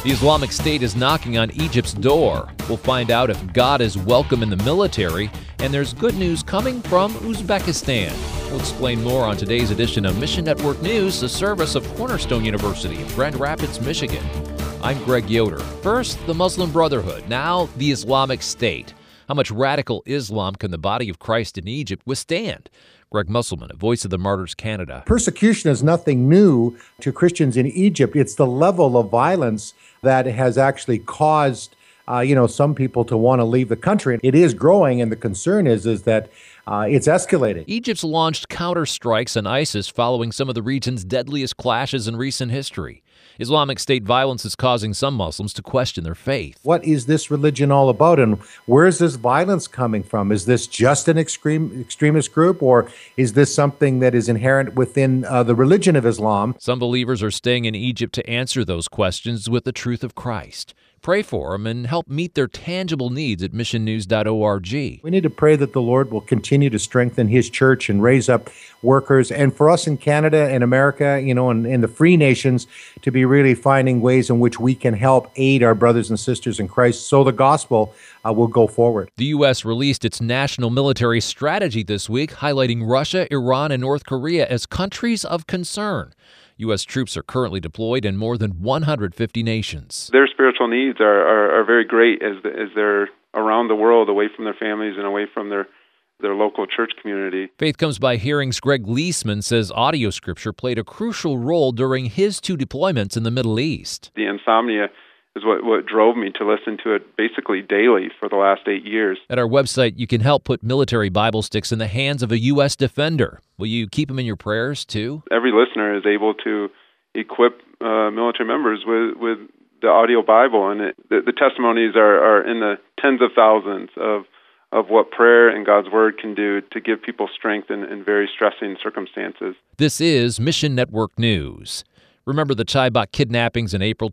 The Islamic State is knocking on Egypt's door. We'll find out if God is welcome in the military, and there's good news coming from Uzbekistan. We'll explain more on today's edition of Mission Network News, a service of Cornerstone University in Grand Rapids, Michigan. I'm Greg Yoder. First, the Muslim Brotherhood, now the Islamic State. How much radical Islam can the body of Christ in Egypt withstand? Greg Musselman, a Voice of the Martyrs Canada. Persecution is nothing new to Christians in Egypt. It's the level of violence that has actually caused, some people to want to leave the country. It is growing, and the concern is that it's escalating. Egypt's launched counter-strikes on ISIS following some of the region's deadliest clashes in recent history. Islamic State violence is causing some Muslims to question their faith. What is this religion all about, and where is this violence coming from? Is this just an extremist group, or is this something that is inherent within the religion of Islam? Some believers are staying in Egypt to answer those questions with the truth of Christ. Pray for them and help meet their tangible needs at missionnews.org. We need to pray that the Lord will continue to strengthen His church and raise up workers. And for us in Canada and America, and in the free nations, to be really finding ways in which we can help aid our brothers and sisters in Christ so the gospel will go forward. The U.S. released its national military strategy this week, highlighting Russia, Iran, and North Korea as countries of concern. U.S. troops are currently deployed in more than 150 nations. Their spiritual needs are very great as they're around the world, away from their families and away from their local church community. Faith Comes by Hearing's Greg Leisman says audio scripture played a crucial role during his 2 deployments in the Middle East. The insomnia is what drove me to listen to it basically daily for the last 8 years. At our website, you can help put military Bible sticks in the hands of a U.S. defender. Will you keep them in your prayers, too? Every listener is able to equip military members with the audio Bible, and the testimonies are in the tens of thousands of what prayer and God's Word can do to give people strength in very stressing circumstances. This is Mission Network News. Remember the Chibok kidnappings in April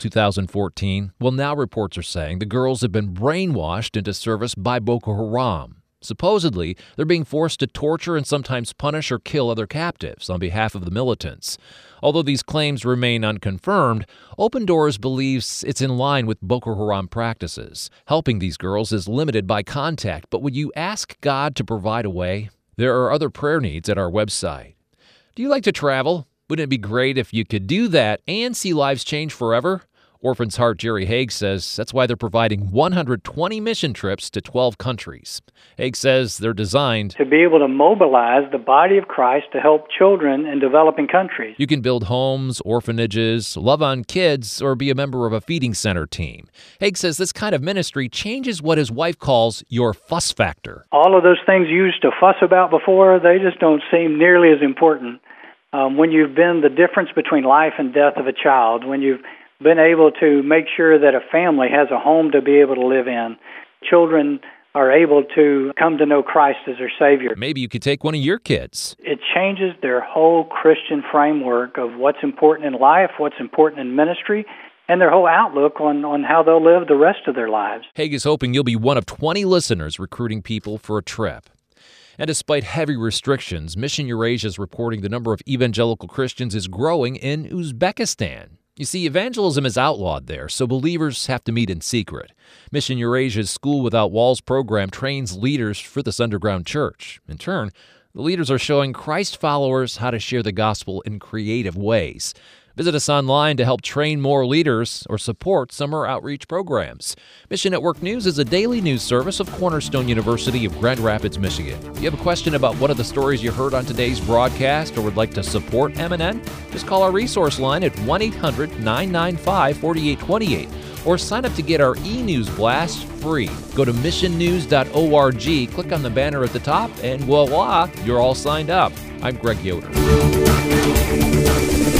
2014? Well, now reports are saying the girls have been brainwashed into service by Boko Haram. Supposedly, they're being forced to torture and sometimes punish or kill other captives on behalf of the militants. Although these claims remain unconfirmed, Open Doors believes it's in line with Boko Haram practices. Helping these girls is limited by contact, but would you ask God to provide a way? There are other prayer needs at our website. Do you like to travel? Wouldn't it be great if you could do that and see lives change forever? Orphans Heart Jerry Haig says that's why they're providing 120 mission trips to 12 countries. Haig says they're designed to be able to mobilize the body of Christ to help children in developing countries. You can build homes, orphanages, love on kids, or be a member of a feeding center team. Haig says this kind of ministry changes what his wife calls your fuss factor. All of those things you used to fuss about before, they just don't seem nearly as important. When you've been the difference between life and death of a child, when you've been able to make sure that a family has a home to be able to live in, children are able to come to know Christ as their Savior. Maybe you could take one of your kids. It changes their whole Christian framework of what's important in life, what's important in ministry, and their whole outlook on how they'll live the rest of their lives. Haig is hoping you'll be one of 20 listeners recruiting people for a trip. And despite heavy restrictions, Mission Eurasia is reporting the number of evangelical Christians is growing in Uzbekistan. You see, evangelism is outlawed there, so believers have to meet in secret. Mission Eurasia's School Without Walls program trains leaders for this underground church. In turn, the leaders are showing Christ followers how to share the gospel in creative ways. Visit us online to help train more leaders or support summer outreach programs. Mission Network News is a daily news service of Cornerstone University of Grand Rapids, Michigan. If you have a question about one of the stories you heard on today's broadcast or would like to support MNN, just call our resource line at 1-800-995-4828 or sign up to get our e-news blast free. Go to missionnews.org, click on the banner at the top, and voila, you're all signed up. I'm Greg Yoder.